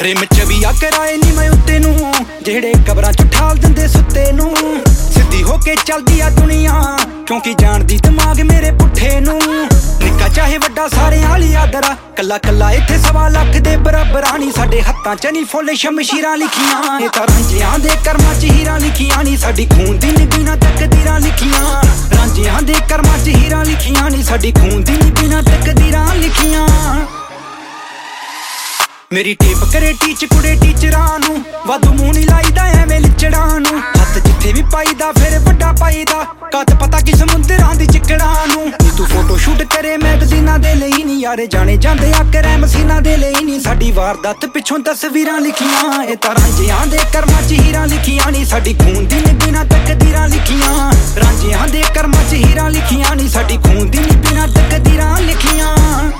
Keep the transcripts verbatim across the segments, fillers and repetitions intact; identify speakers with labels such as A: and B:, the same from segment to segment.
A: rim ਚ ਵੀ ਆ ਕਰਾਏ ਨੀ ਮੈਂ ਉੱਤੇ ਨੂੰ ਜਿਹੜੇ ਕਬਰਾਂ ਚ ਠਾਲ ਦਿੰਦੇ ਸੁੱਤੇ ਨੂੰ ਸਿੱਧੀ ਹੋ ਕੇ ਚੱਲਦੀ ਆ ਦੁਨੀਆ ਕਿਉਂਕਿ ਜਾਣਦੀ ਦਿਮਾਗ ਮੇਰੇ ਪੁੱਠੇ ਨੂੰ ਨਿੱਕਾ ਚਾਹੇ ਵੱਡਾ ਸਾਰਿਆਂ ਵਾਲੀ ਆਦਰਾ ਕੱਲਾ ਕੱਲਾ ਇੱਥੇ ਸਵਾ ਲੱਖ ਦੇ ਬਰਾਬਰਾਂ ਨੀ ਸਾਡੇ ਹੱਥਾਂ ਚ ਨੀ ਫੁੱਲ ਸ਼ਮਸ਼ੀਰਾਂ ਲਿਖੀਆਂ ਇਹ ਤਾਂ ਰਾਂਝਿਆਂ ਦੇ ਕਰਮਾਂ ਚ ਹੀਰਾਂ ਲਿਖੀਆਂ ਨੀ ਸਾਡੀ ਖੂਨ ਦੀ ਨੀ ਬਿਨਾਂ ਤਕਦੀਰਾਂ ਲਿਖੀਆਂ ਰਾਂਝਿਆਂ ਦੇ ਕਰਮਾਂ ਚ ਹੀਰਾਂ ਲਿਖੀਆਂ ਨੀ ਸਾਡੀ ਖੂਨ ਦੀ ਨੀ ਬਿਨਾਂ ਤਕਦੀਰਾਂ ਲਿਖੀਆਂ ਮੇਰੀ ਟੇਪ ਕਰੇ ਟੀਚ ਕੁੜੇ ਟੀਚਰਾਂ ਨੂੰ ਵਾਧੂ ਮੂੰਹ ਨੀ ਲਾਈਦਾ ਐਵੇਂ ਲਿਚੜਾਂ ਨੂੰ ਹੱਥ ਜਿੱਥੇ ਵੀ ਪਾਈਦਾ ਫਿਰ ਵੱਡਾ ਪਾਈਦਾ ਕੱਤ ਪਤਾ ਕਿ ਸਮੁੰਦਰਾਂ ਦੀ ਚਿੱਕੜਾਂ ਨੂੰ ਨੀ ਤੂੰ ਫੋਟੋ ਸ਼ੂਟ ਕਰੇ ਮੈਗਜ਼ੀਨਾਂ ਦੇ ਲਈ ਨੀ ਯਾਰੇ ਜਾਣੇ ਜਾਂਦੇ ਆ ਕਰੇ ਮਸੀਨਾ ਦੇ ਲਈ ਨੀ ਸਾਡੀ ਵਾਰਦਾਤ ਪਿੱਛੋਂ ਤਸਵੀਰਾਂ ਲਿਖੀਆਂ ਇਹ ਤਾਂ ਰਾਂਝਿਆਂ ਦੇ ਕਰਮਾਂ ਚ ਹੀਰਾਂ ਲਿਖੀਆਂ ਨੀ ਸਾਡੀ ਖੂਨ ਦੀ ਨੀ ਬਿਨਾਂ ਤਕਦੀਰਾਂ ਲਿਖੀਆਂ ਰਾਂਝਿਆਂ ਦੇ ਕਰਮਾਂ ਚ ਹੀਰਾਂ ਲਿਖੀਆਂ ਨੀ ਸਾਡੀ ਖੂਨ ਦੀ ਨੀ ਬਿਨਾਂ ਤਕਦੀਰਾਂ ਲਿਖੀਆਂ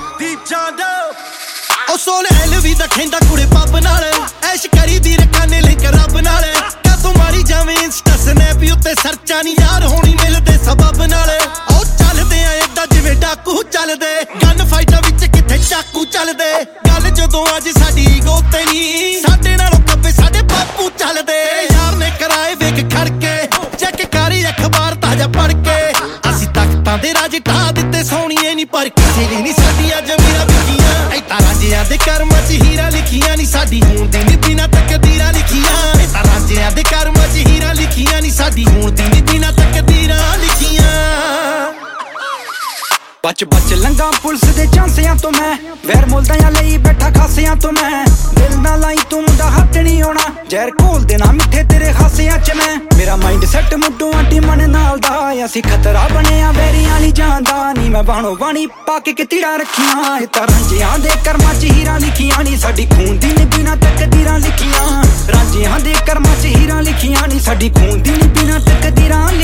B: ਉਹ ਸੋਲੇ ਐਲਵੀ ਦਾ ਖੈਂਦਾ ਕੁੜੇ ਪੱਬ ਨਾਲ ਐਸ਼ ਕਰੀ ਦੀ ਰਕਾਨੇ ਲਈ ਰੱਬ ਨਾਲ ਕਦੋਂ ਮਾਰੀ ਜਾਵੇਂ ਇੰਸਟਾ ਸਨੈਪ ਉੱਤੇ ਸਰਚਾਂ ਨੀ ਯਾਰ ਹੋਣੀ ਮਿਲਦੇ ਸਬਬ ਨਾਲ ਉਹ ਚੱਲਦੇ ਆ ਏਦਾਂ ਜਿਵੇਂ ਡਾਕੂ ਚੱਲਦੇ ਗਨ ਫਾਈਟਾਂ ਵਿੱਚ ਕਿੱਥੇ ਚਾਕੂ ਚੱਲਦੇ ਗੱਲ ਜਦੋਂ ਅੱਜ ਸਾਡੀ ਈਗੋ ਤੇ ਨੀ ਸਾਡੇ ਨਾਲੋਂ ਕੱਬੇ ਸਾਡੇ ਬਾਪੂ ਚੱਲਦੇ ਯਾਰ ਨੇ ਕਰਾਏ ਵੇਖ ਖੜਕੇ ਚੈੱਕ ਕਰੀ ਅਖਬਾਰ ਤਾਜ਼ਾ ਪੜ ਕੇ ਅਸੀਂ ਤਖਤਾਂ ਦੇ ਰਾਜ ਢਾ ਦਿੱਤੇ ਸੋਹਣੀਏ ਨੀ ਪਰ ਕਿਸੇ ਲਈ ਨੀ ਸਾਡੀਆਂ ਜ਼ਮੀਰਾਂ ਵਿਕੀਆਂ ਐ ਤਾਂ ਰਾਂਝਿਆਂ ਦੇ ਕਰਮਾਂ ਚ ਹੀਰਾਂ ਲਿਖੀਆਂ ਨੀ ਸਾਡੀ ਹੋਣ ਦੀ ਨੀ ਬਿਨਾਂ ਤਕਦੀਰਾਂ ਲਿਖੀਆਂ ਐ ਤਾਂ ਰਾਂਝਿਆਂ ਦੇ ਕਰਮਾਂ ਚ ਹੀਰਾਂ ਲਿਖੀਆਂ ਨੀ ਸਾਡੀ ਹੋਣ ਦੀ ਨੀ ਬਿਨਾਂ ਤਕਦੀਰਾਂ ਲਿਖੀਆਂ
A: ਬਚ ਬਚ ਲੰਗਾ ਪੁਲਿਸ ਦੇ ਚਾਂਸਿਆਂ ਤੋਂ ਮੈਂ ਵੈਰ ਮੁੱਲਦਿਆਂ ਲਈ ਬੈਠਾ ਖਾਸਿਆਂ ਤੋਂ ਮੈਂ ਦਿਲ ਨਾ ਲਾਈ ਤੂੰ ਮੁੰਡਾ ਹੱਥ ਨਹੀਂ ਆਉਣਾ ਜ਼ਹਿਰ ਘੋਲ ਦੇਣਾ ਮਿੱਠੇ ਤੇਰੇ ਖਾਸਿਆਂ ਚ ਮੈਂ ਮੇਰਾ ਮਾਈਂਡ ਸੈੱਟ ਮੁੱਢੋਂ ਆਂਟੀ ਮਨ ਨਾਲ ਦਾ ਅਸੀਂ ਖਤਰਾ ਬਣਿਆ ਵੈਰੀਆਂ ਨਹੀਂ ਜਾਂਦਾ ਨੀ ਮੈਂ ਬਾਣੋ ਬਾਣੀ ਪਾ ਕੇ ਕਿਤੀੜਾਂ ਰੱਖੀਆਂ ਇਹ ਤਾਂ ਰਾਂਝਿਆਂ ਦੇ ਕਰਮਾਂ ਚ ਹੀਰਾਂ ਲਿਖੀਆਂ ਨੀ ਸਾਡੀ ਖੂਨ ਦੀ ਨੀ ਬਿਨਾਂ ਤਕਦੀਰਾਂ ਲਿਖੀਆਂ ਰਾਂਝਿਆਂ ਦੇ ਕਰਮਾਂ ਚ ਹੀਰਾਂ ਲਿਖੀਆਂ ਨੀ ਸਾਡੀ ਖੂਨ ਦੀ ਨੀ ਬਿਨਾਂ ਤਕਦੀਰਾਂ